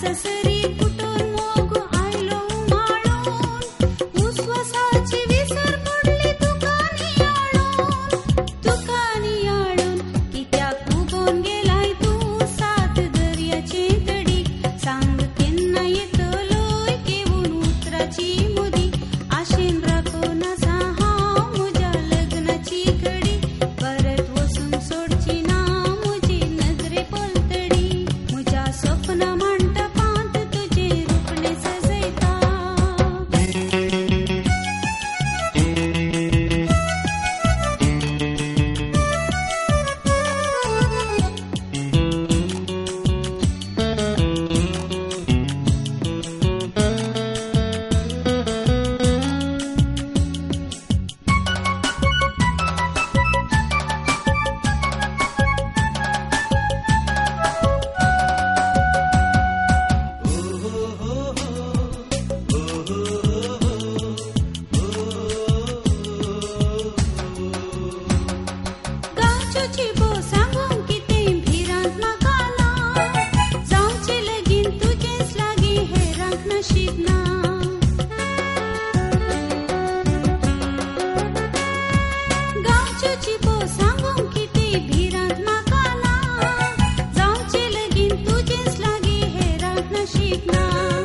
ससरी फुटून मोग आयलो उमाळून उस्वासाची विसर पडली तुकानी आळून कित्याक उगोन गेलाय तू सात दर्याचे तडी सांग केन्ना येतलोय केवून उतराची मुदी आशेन राखो नसा हांव म्हज्या लग्नाची घडी परत वसून सोडची ना म्हजी नजरे पलतडी म्हज्या सपना मंडपांत तुजे रूपणे सजयता गांवची बो सांगूंक कितें भिरांत म्हाका ना जावचें लगीन तुजेच लागीं हेरांक नशीब ना गांवची बो सांगूंक कितें भिरांत म्हाका ना जावचें लगीन तुजेच लागीं हेरांक नशीब ना